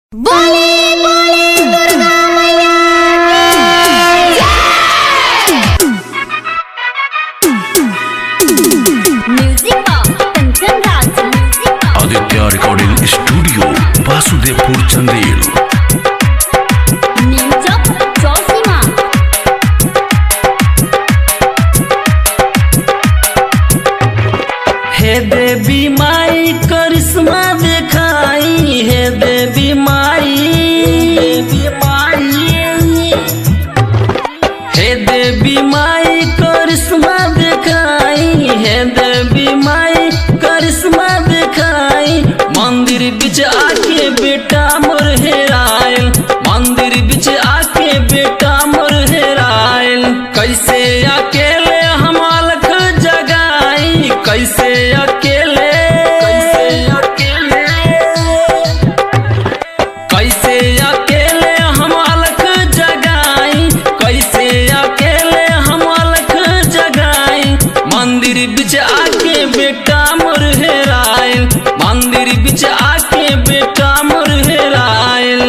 बोले बोले दुर्गा मैया music Kanchan Raj Aditya recording studio Vasudevpur Chandel new Chowk Chausima हे देवी माई करिश्मा दिखाई, हे देवी माई, हे देवी माई करिश्मा दिखाई, हे देवी माई करिश्मा दिखाई। मंदिर बीच आके बेटा मोर हेरायल, मंदिर बीच आके बेटा मोर हेरायल। कैसे अकेले हम अलख जगाई, कैसे अकेले, कैसे अकेले हम अलख जगाई, कैसे अकेले हम अलख जगाई। मंदिर बीच आके बेटा मोर हेरायल, मंदिर बीच आके बेटा मोर हेरायल।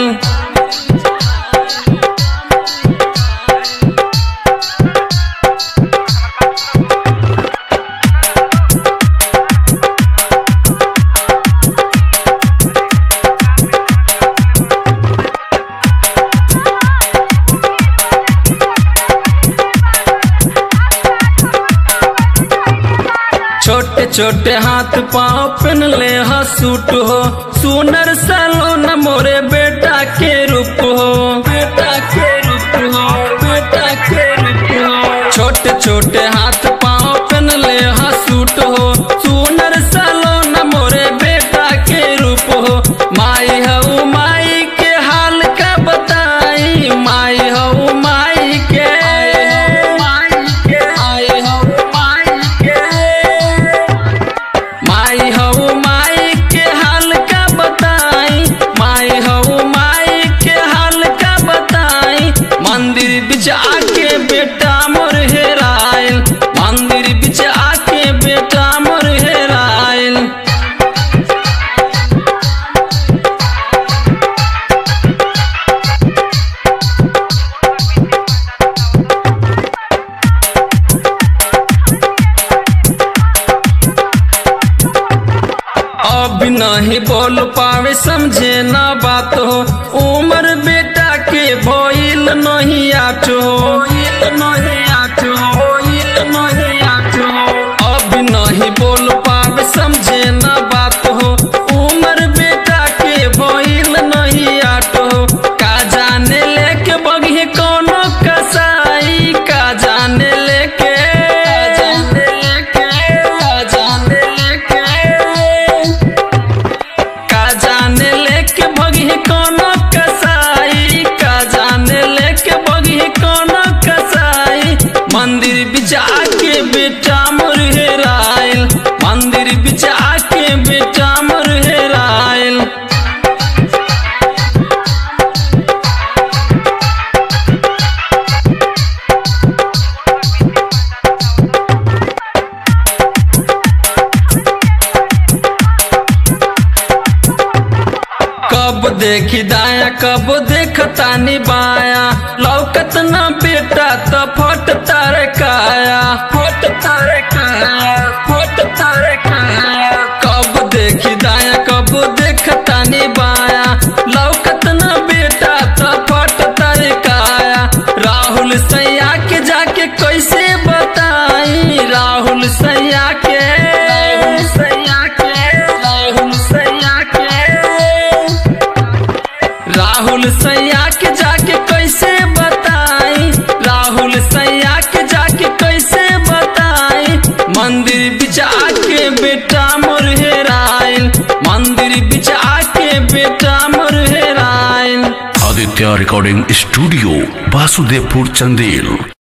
छोटे छोटे हाथ पाँव पहन ले हा सूट हो, सुनर सलोन मोरे बेटा के रूप हो, बेटा के रूप हो, बेटा के रूप हो। छोटे छोटे हाथ पाँव पहन ले हा सूट हो, सुनर सलोन मोरे बेटा के रूप हो। माई हऊ माई के हाल का बताई, माई हऊ माई के, आई हऊ माई के, माई हऊ माई के हाल का बताई, माई हऊ माई के हाल का बताई। मंदिर बीच आके बेटा मोर हेरायल, मंदिर बीच आके बेटा मोर हेरायल। अब नहीं बोल पावे समझे ना बात हो, उम्र बेटा के भइल नहीं आठ हो, अब नहीं बोल पावे समझे ना बात हो, उम्र बेटा के भइल नहीं आठ हो। का जाने लेके बगी कोनो कसाई, का जाने लेके, का जाने लेके बगी कोनो कसाई, का जाने लेके बगी कोनो कसाई। मंदिर बीच आके बेटा मोर हेरायल, मंदिर बीच आके बेटा मोर हेरायल। कब देखी दाया कब देखता नी बाया, लौकत न बेटा तो फट तारे काया, फट तारे काया, फट तारे काया। कब देखी दाया कब देखता नी बाया, लौकत न बेटा तो फट तारे काया। राहुल सैया के जाके कैसे बताई, राहुल सैया के, राहुल सैया के, राहुल सैया के, राहुल सैया के जाके कैसे बताई, राहुल सैया के जाके कैसे बताई। मंदिर बीच आके बेटा मोर हेरायल, मंदिर बीच आके बेटा मोर हेरायल। Aditya recording studio Vasudevpur Chandel.